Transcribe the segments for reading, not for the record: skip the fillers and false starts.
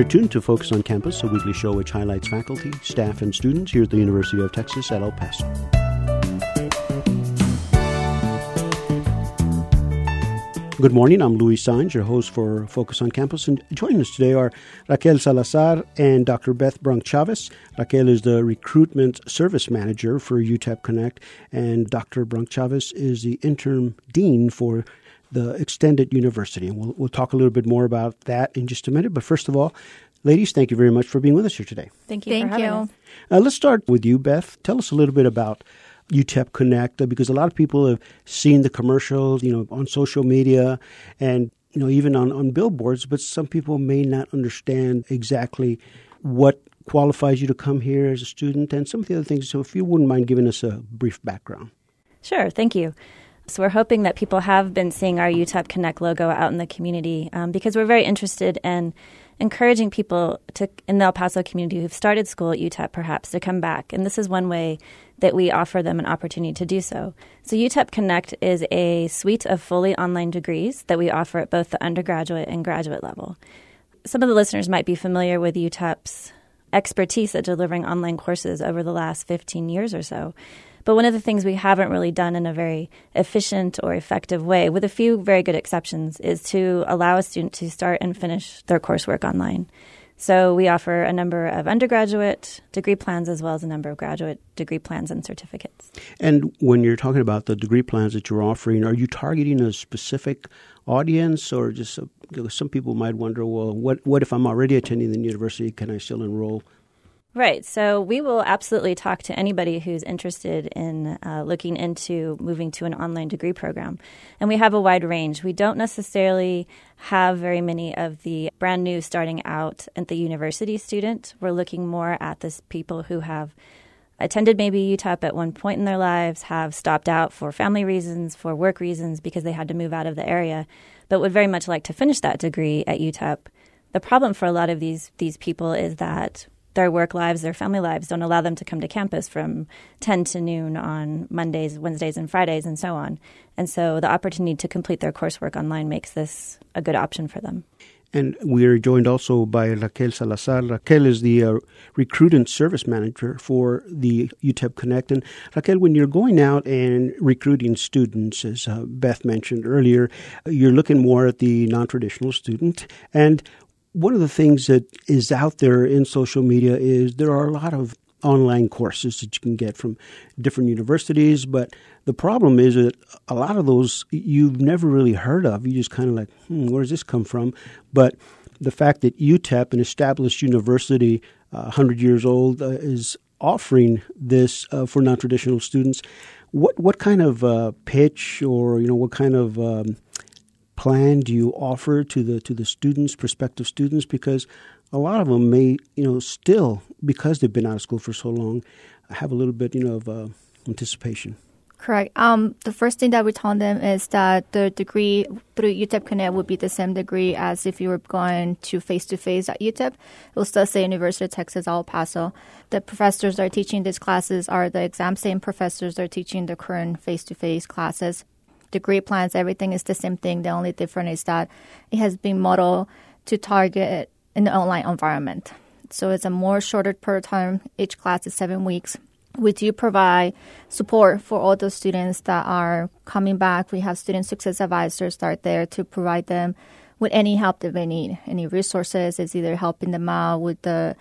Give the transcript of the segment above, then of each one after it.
You're tuned to Focus on Campus, a weekly show which highlights faculty, staff, and students here at the University of Texas at El Paso. Good morning, I'm Luis Saenz, your host for Focus on Campus, and joining us today are Raquel Salazar and Dr. Beth Brunk-Chavez. Raquel is the Recruitment Service Manager for UTEP Connect, and Dr. Brunk-Chavez is the Interim Dean for the Extended University. And we'll talk a little bit more about that in just a minute. But first of all, ladies, thank you very much for being with us here today. Thank you for having us. Let's start with you, Beth. Tell us a little bit about UTEP Connect, because a lot of people have seen the commercials, on social media and, even on billboards, but some people may not understand exactly what qualifies you to come here as a student and some of the other things. So if you wouldn't mind giving us a brief background. Sure. Thank you. So we're hoping that people have been seeing our UTEP Connect logo out in the community because we're very interested in encouraging people in the El Paso community who've started school at UTEP perhaps to come back. And this is one way that we offer them an opportunity to do so. So UTEP Connect is a suite of fully online degrees that we offer at both the undergraduate and graduate level. Some of the listeners might be familiar with UTEP's expertise at delivering online courses over the last 15 years or so. But one of the things we haven't really done in a very efficient or effective way, with a few very good exceptions, is to allow a student to start and finish their coursework online. So we offer a number of undergraduate degree plans as well as a number of graduate degree plans and certificates. And when you're talking about the degree plans that you're offering, are you targeting a specific audience or just some people might wonder, well, what if I'm already attending the university? Can I still enroll? Right. So we will absolutely talk to anybody who's interested in looking into moving to an online degree program. And we have a wide range. We don't necessarily have very many of the brand new starting out at the university student. We're looking more at the people who have attended maybe UTEP at one point in their lives, have stopped out for family reasons, for work reasons, because they had to move out of the area, but would very much like to finish that degree at UTEP. The problem for a lot of these people is that their work lives, their family lives don't allow them to come to campus from 10 to noon on Mondays, Wednesdays, and Fridays, and so on. And so the opportunity to complete their coursework online makes this a good option for them. And we are joined also by Raquel Salazar. Raquel is the Recruitment Service Manager for the UTEP Connect. And Raquel, when you're going out and recruiting students, as Beth mentioned earlier, you're looking more at the non-traditional student. And one of the things that is out there in social media is there are a lot of online courses that you can get from different universities, but the problem is that a lot of those you've never really heard of. You just kind of like, where does this come from? But the fact that UTEP, an established university, 100 years old, is offering this for non-traditional students, what kind of pitch or what kind of plan do you offer to the students, prospective students? Because a lot of them may, still, because they've been out of school for so long, have a little bit, of anticipation. Correct. The first thing that we tell them is that the degree through UTEP Connect would be the same degree as if you were going to face-to-face at UTEP. It will still say University of Texas, El Paso. The professors that are teaching these classes are the exact same professors that are teaching the current face-to-face classes. Degree plans, everything is the same thing. The only difference is that it has been modeled to target in the online environment. So it's a more shorter per term. Each class is 7 weeks. We do provide support for all those students that are coming back. We have student success advisors that are there to provide them with any help that they need, any resources. It's either helping them out with the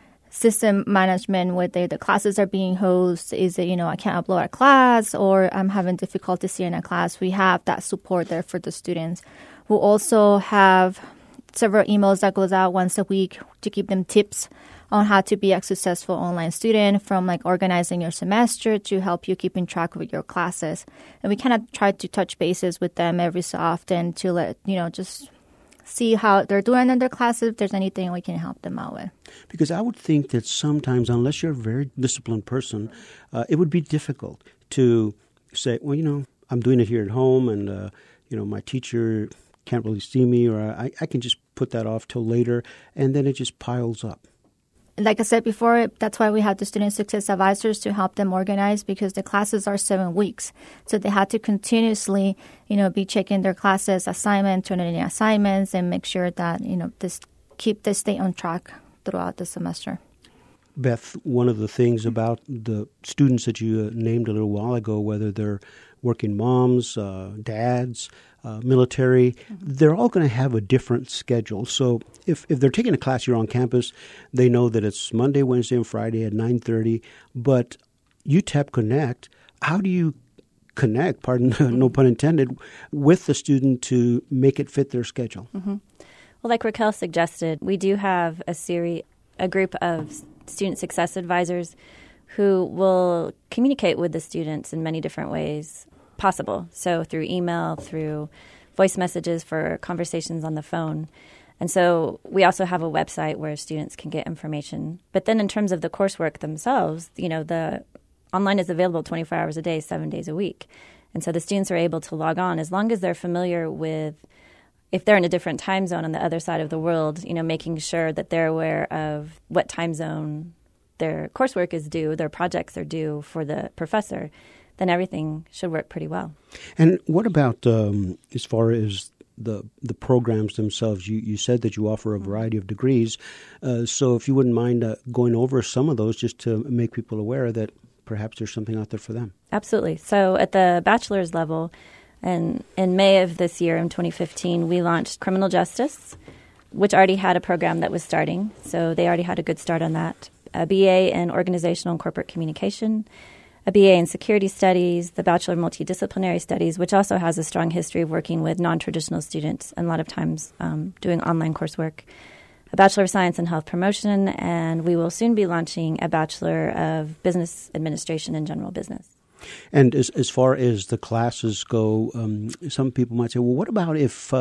system management, whether the classes are being hosted, is it, I can't upload a class or I'm having difficulty seeing a class. We have that support there for the students. We'll also have several emails that goes out once a week to give them tips on how to be a successful online student, from like organizing your semester to help you keeping track of your classes. And we kind of try to touch bases with them every so often to let, just see how they're doing in their classes, if there's anything we can help them out with. Because I would think that sometimes, unless you're a very disciplined person, it would be difficult to say, well, I'm doing it here at home and, my teacher can't really see me, or I can just put that off till later, and then it just piles up. Like I said before, that's why we have the student success advisors to help them organize, because the classes are 7 weeks. So they have to continuously, be checking their classes, assignments, turning in assignments, and make sure that, this keep the state on track throughout the semester. Beth, one of the things about the students that you named a little while ago, whether they're working moms, dads, military, they're all going to have a different schedule. So if they're taking a class here on campus, they know that it's Monday, Wednesday, and Friday at 9:30. But UTEP Connect, how do you connect, pardon, no pun intended, with the student to make it fit their schedule? Well, like Raquel suggested, we do have a group of student success advisors who will communicate with the students in many different ways possible. So through email, through voice messages, for conversations on the phone. And so we also have a website where students can get information. But then in terms of the coursework themselves, the online is available 24 hours a day, 7 days a week. And so the students are able to log on as long as they're familiar with, if they're in a different time zone on the other side of the world, making sure that they're aware of what time zone their coursework is due, their projects are due for the professor, then everything should work pretty well. And what about as far as the programs themselves? You said that you offer a variety of degrees. So if you wouldn't mind going over some of those just to make people aware that perhaps there's something out there for them. Absolutely. So at the bachelor's level, and in May of this year, in 2015, we launched criminal justice, which already had a program that was starting. So they already had a good start on that. A BA in organizational and corporate communication, a BA in security studies, the Bachelor of Multidisciplinary Studies, which also has a strong history of working with non-traditional students and a lot of times doing online coursework, a Bachelor of Science in Health Promotion, and we will soon be launching a Bachelor of Business Administration and General Business. And as far as the classes go, some people might say, well, what about if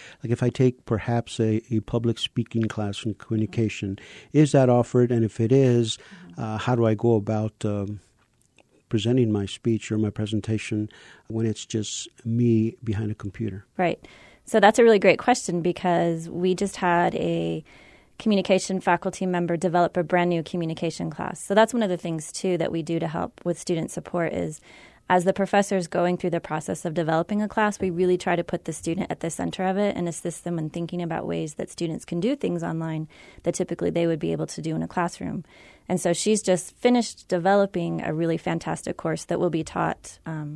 I take perhaps a public speaking class in communication? Is that offered? And if it is, how do I go about presenting my speech or my presentation when it's just me behind a computer? Right. So that's a really great question because we just had a communication faculty member develop a brand new communication class. So that's one of the things, too, that we do to help with student support is as the professor's going through the process of developing a class, we really try to put the student at the center of it and assist them in thinking about ways that students can do things online that typically they would be able to do in a classroom. And so she's just finished developing a really fantastic course that will be taught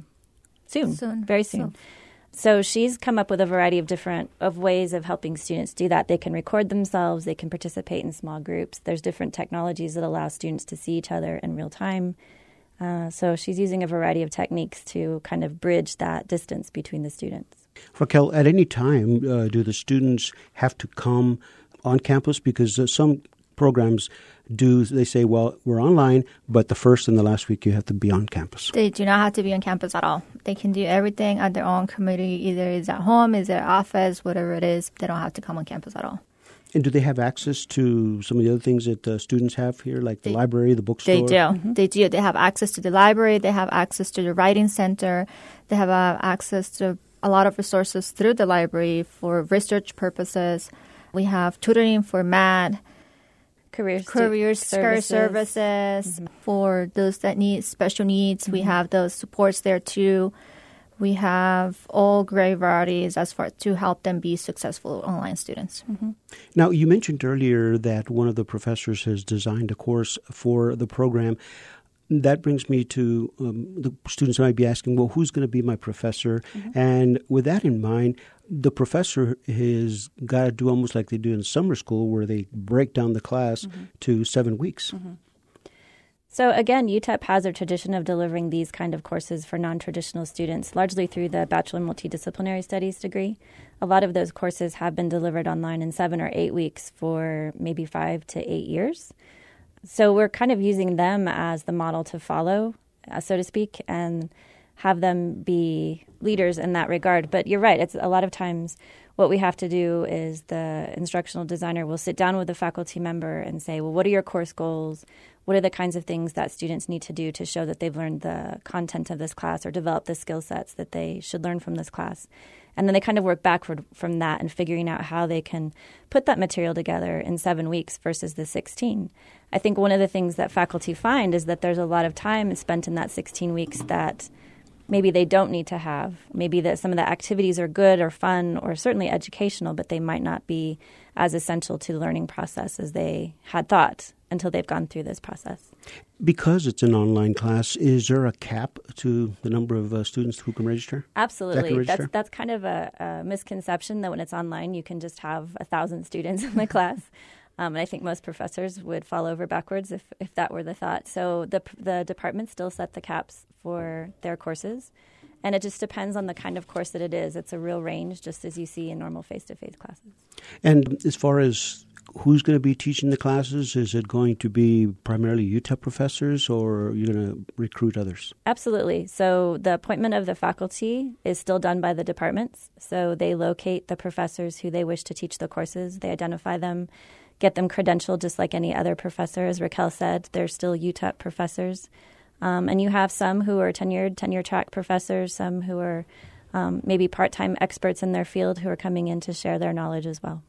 very soon. So she's come up with a variety of ways of helping students do that. They can record themselves. They can participate in small groups. There's different technologies that allow students to see each other in real time. So she's using a variety of techniques to kind of bridge that distance between the students. Raquel, at any time, do the students have to come on campus? Because some programs they say, well, we're online, but the first and the last week you have to be on campus. They do not have to be on campus at all. They can do everything at their own community, either it's at home, it's their office, whatever it is. They don't have to come on campus at all. And do they have access to some of the other things that students have here, like the library, the bookstore? They do. Mm-hmm. They do. They have access to the library. They have access to the writing center. They have access to a lot of resources through the library for research purposes. We have tutoring for math, career services for those that need special needs. We have those supports there too. We have all great varieties as far to help them be successful online students. Now, you mentioned earlier that one of the professors has designed a course for the program. That brings me to the students might be asking, well, who's going to be my professor? And with that in mind, the professor has got to do almost like they do in summer school where they break down the class to 7 weeks. So again, UTEP has a tradition of delivering these kind of courses for non-traditional students, largely through the Bachelor in Multidisciplinary Studies degree. A lot of those courses have been delivered online in 7 or 8 weeks for maybe 5 to 8 years. So we're kind of using them as the model to follow, so to speak, and have them be leaders in that regard. But you're right. It's a lot of times what we have to do is the instructional designer will sit down with the faculty member and say, well, what are your course goals? What are the kinds of things that students need to do to show that they've learned the content of this class or developed the skill sets that they should learn from this class? And then they kind of work backward from that and figuring out how they can put that material together in 7 weeks versus the 16. I think one of the things that faculty find is that there's a lot of time spent in that 16 weeks that maybe they don't need to have. Maybe that some of the activities are good or fun or certainly educational, but they might not be as essential to the learning process as they had thought until they've gone through this process. Because it's an online class, is there a cap to the number of students who can register? Absolutely. That's kind of a misconception that when it's online, you can just have 1,000 students in the class. And I think most professors would fall over backwards if that were the thought. So the departments still set the caps for their courses, and it just depends on the kind of course that it is. It's a real range, just as you see in normal face-to-face classes. And as far as who's going to be teaching the classes, is it going to be primarily UTEP professors, or are you going to recruit others? Absolutely. So the appointment of the faculty is still done by the departments. So they locate the professors who they wish to teach the courses. They identify them, get them credentialed just like any other professor. As Raquel said, they're still UTEP professors. And you have some who are tenure track professors, some who are maybe part-time experts in their field who are coming in to share their knowledge as well.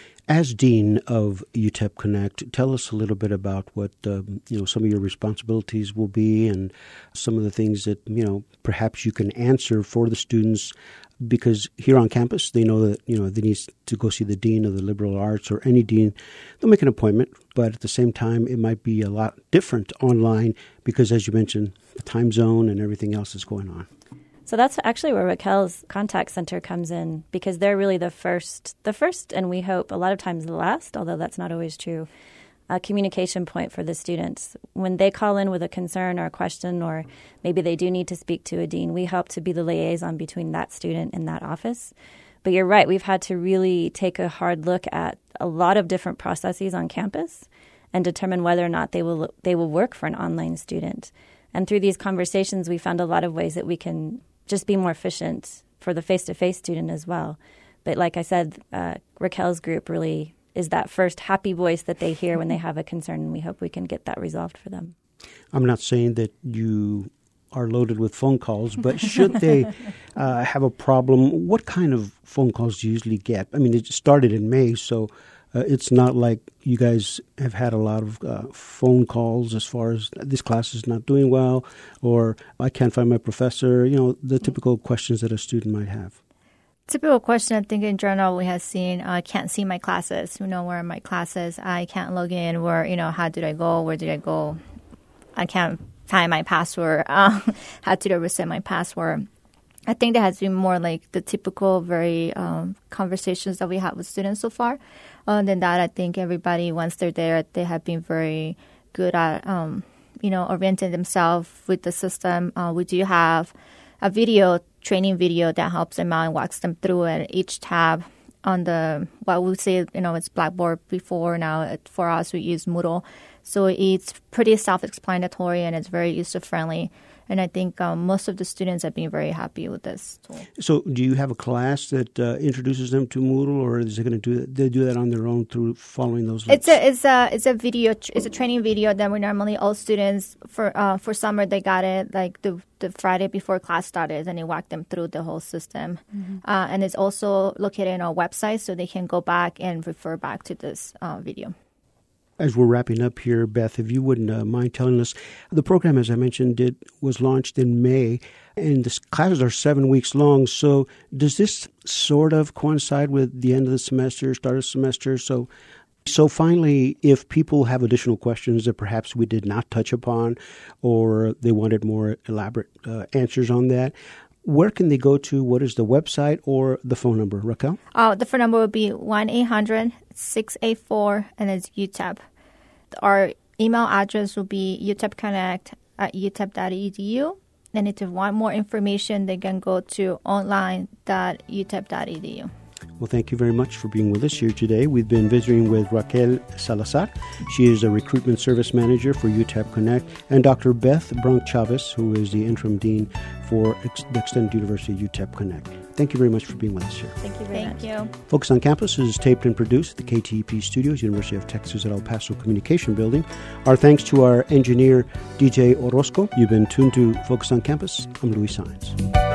As Dean of UTEP Connect, tell us a little bit about what some of your responsibilities will be and some of the things that perhaps you can answer for the students, because here on campus they know that they need to go see the dean of the liberal arts or any dean. They'll make an appointment, but at the same time it might be a lot different online because, as you mentioned, the time zone and everything else is going on. So that's actually where Raquel's contact center comes in, because they're really the first, and we hope a lot of times the last, although that's not always true, communication point for the students. When they call in with a concern or a question, or maybe they do need to speak to a dean, we help to be the liaison between that student and that office. But you're right, we've had to really take a hard look at a lot of different processes on campus and determine whether or not they will work for an online student. And through these conversations, we found a lot of ways that we can just be more efficient for the face-to-face student as well. But like I said, Raquel's group really is that first happy voice that they hear when they have a concern, and we hope we can get that resolved for them. I'm not saying that you are loaded with phone calls, but should they have a problem, what kind of phone calls do you usually get? I mean, it started in May, so it's not like you guys have had a lot of phone calls as far as this class is not doing well, or I can't find my professor, the typical questions that a student might have. Typical question, I think in general we have seen, I can't see my classes, where are my classes, I can't log in, how did I go, where did I go, I can't find my password, how did I reset my password. I think that has been more like the typical very conversations that we have with students so far. Other than that, I think everybody, once they're there, they have been very good at, orienting themselves with the system. We do have a training video that helps them out and walks them through it. Each tab on what we say, it's Blackboard before. Now, for us, we use Moodle. So it's pretty self-explanatory and it's very user-friendly. And I think most of the students have been very happy with this tool. So do you have a class that introduces them to Moodle, or is it going to do that on their own through following those links? It's a video. It's a training video that we normally, all students for summer, they got it like the Friday before class started, and they walked them through the whole system. Mm-hmm. And it's also located on our website, so they can go back and refer back to this video. As we're wrapping up here, Beth, if you wouldn't mind telling us, the program, as I mentioned, was launched in May, and the classes are 7 weeks long. So does this sort of coincide with the end of the semester, start of the semester? So finally, if people have additional questions that perhaps we did not touch upon, or they wanted more elaborate answers on that, where can they go to? What is the website or the phone number, Raquel? The phone number would be 1-800-684, and it's UTEP. Our email address will be utepconnect@utep.edu. And if they want more information, they can go to online.utep.edu. Well, thank you very much for being with us here today. We've been visiting with Raquel Salazar. She is a recruitment service manager for UTEP Connect, and Dr. Beth Bronk-Chavez, who is the interim dean for the Extended University UTEP Connect. Thank you very much for being with us here. Thank you very much. Thank you. Focus on Campus is taped and produced at the KTEP Studios, University of Texas at El Paso Communication Building. Our thanks to our engineer, DJ Orozco. You've been tuned to Focus on Campus. I'm Luis Saenz.